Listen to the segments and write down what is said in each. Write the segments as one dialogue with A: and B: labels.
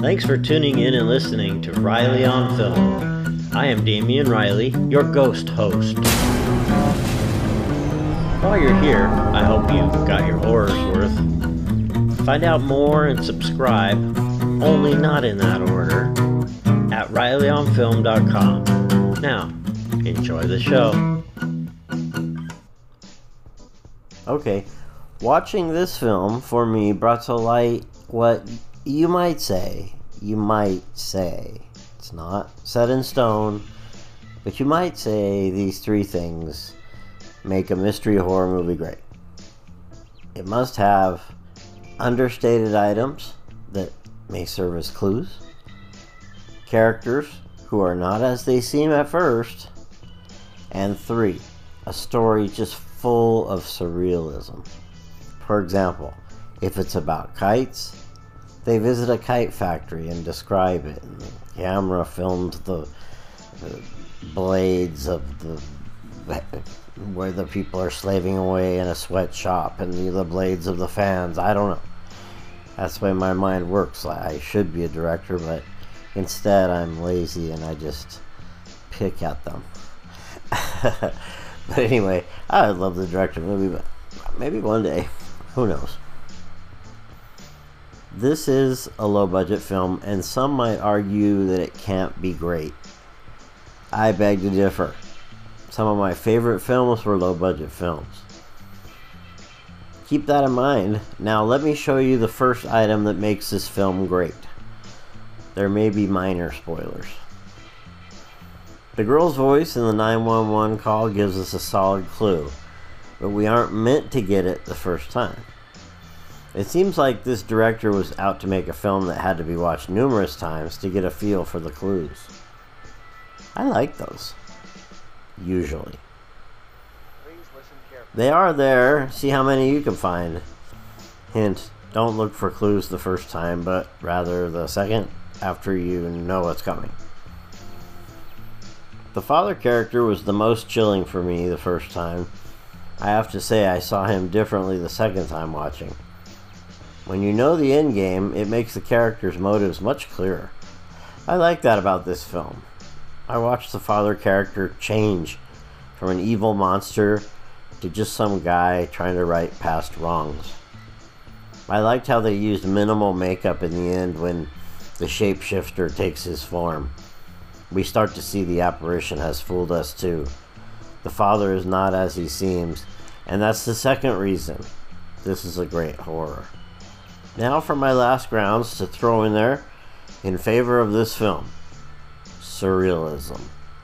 A: Thanks for tuning in and listening to Riley on Film. I am Damian Riley, your ghost host. While you're here, I hope you got your horror's worth. Find out more and subscribe, only not in that order, at RileyOnFilm.com. Now, enjoy the show. Okay, watching this film for me brought to light what you might say, it's not set in stone, but you might say these three things make a mystery horror movie great. It must have understated items that may serve as clues, characters who are not as they seem at first, and 3, a story just full of surrealism. For example, if it's about kites, they visit a kite factory and describe it, and the camera filmed the blades of where the people are slaving away in a sweatshop and the blades of the fans. I don't know. That's the way my mind works. I should be a director, but instead I'm lazy and I just pick at them. But anyway, I would love to direct a movie, but maybe one day. Who knows? This is a low-budget film, and some might argue that it can't be great. I beg to differ. Some of my favorite films were low-budget films. Keep that in mind. Now let me show you the first item that makes this film great. There may be minor spoilers. The girl's voice in the 911 call gives us a solid clue, but we aren't meant to get it the first time. It seems like this director was out to make a film that had to be watched numerous times to get a feel for the clues. I like those. Usually. They are there. See how many you can find. Hint, don't look for clues the first time, but rather the second after you know what's coming. The father character was the most chilling for me the first time. I have to say I saw him differently the second time watching. When you know the end game, it makes the character's motives much clearer. I like that about this film. I watched the father character change from an evil monster to just some guy trying to right past wrongs. I liked how they used minimal makeup in the end when the shapeshifter takes his form. We start to see the apparition has fooled us too. The father is not as he seems, and that's the second reason this is a great horror. Now for my last grounds to throw in there in favor of this film. Surrealism.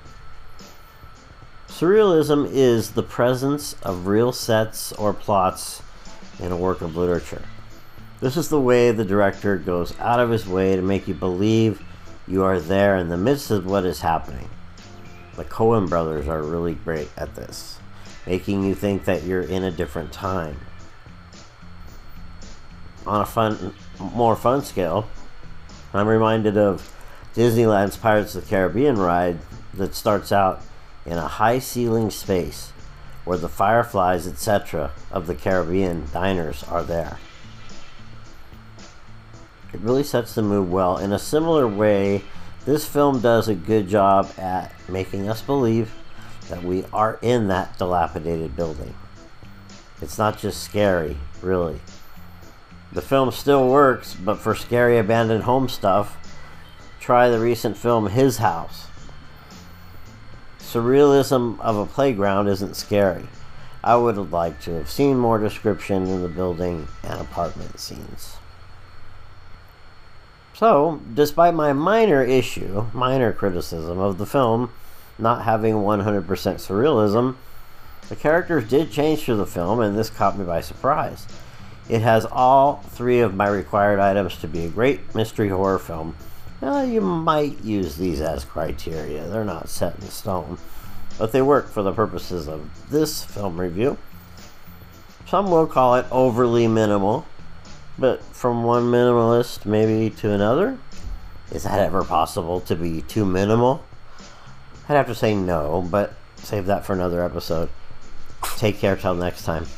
A: Surrealism is the presence of real sets or plots in a work of literature. This is the way the director goes out of his way to make you believe you are there in the midst of what is happening. The Coen brothers are really great at this, making you think that you're in a different time. On a more fun scale, I'm reminded of Disneyland's Pirates of the Caribbean ride that starts out in a high-ceiling space where the fireflies, etc. of the Caribbean diners are there. It really sets the mood well. In a similar way, this film does a good job at making us believe that we are in that dilapidated building. It's not just scary, really. The film still works, but for scary abandoned home stuff, try the recent film His House. Surrealism of a playground isn't scary. I would have liked to have seen more description in the building and apartment scenes. So, despite my minor criticism of the film not having 100% surrealism, the characters did change through the film, and this caught me by surprise. It has all 3 of my required items to be a great mystery horror film. Well, you might use these as criteria. They're not set in stone, but they work for the purposes of this film review. Some will call it overly minimal, but from one minimalist maybe to another, is that ever possible to be too minimal? I'd have to say no, but save that for another episode. Take care till next time.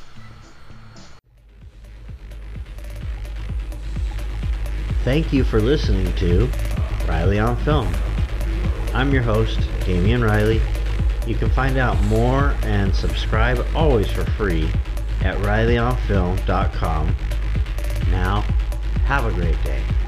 B: Thank you for listening to Riley on Film. I'm your host, Damian Riley. You can find out more and subscribe always for free at RileyOnFilm.com. Now, have a great day.